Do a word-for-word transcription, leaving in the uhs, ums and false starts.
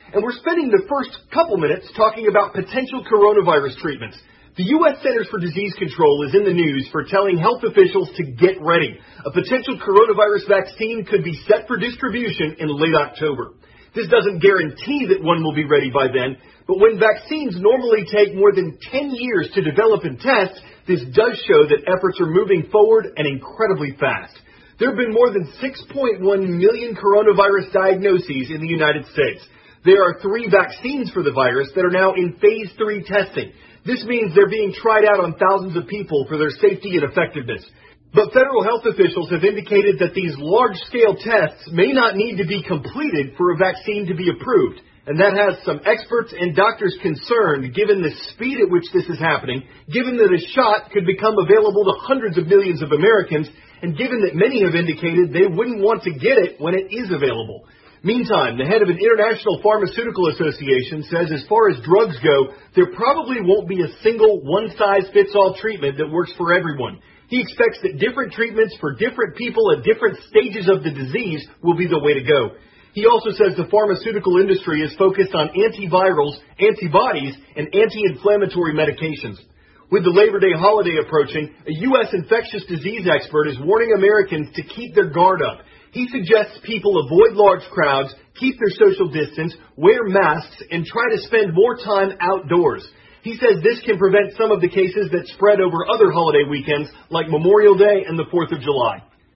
and we're spending the first couple minutes talking about potential coronavirus treatments. The U S Centers for Disease Control is in the news for telling health officials to get ready. A potential coronavirus vaccine could be set for distribution in late October. This doesn't guarantee that one will be ready by then, but when vaccines normally take more than ten years to develop and test, this does show that efforts are moving forward and incredibly fast. There have been more than six point one million coronavirus diagnoses in the United States. There are three vaccines for the virus that are now in phase three testing. This means they're being tried out on thousands of people for their safety and effectiveness. But federal health officials have indicated that these large-scale tests may not need to be completed for a vaccine to be approved. And that has some experts and doctors concerned given the speed at which this is happening, given that a shot could become available to hundreds of millions of Americans, and given that many have indicated they wouldn't want to get it when it is available. Meantime, the head of an international pharmaceutical association says as far as drugs go, there probably won't be a single one-size-fits-all treatment that works for everyone. He expects that different treatments for different people at different stages of the disease will be the way to go. He also says the pharmaceutical industry is focused on antivirals, antibodies, and anti-inflammatory medications. With the Labor Day holiday approaching, a U S infectious disease expert is warning Americans to keep their guard up. He suggests people avoid large crowds, keep their social distance, wear masks, and try to spend more time outdoors. He says this can prevent some of the cases that spread over other holiday weekends like Memorial Day and the fourth of July.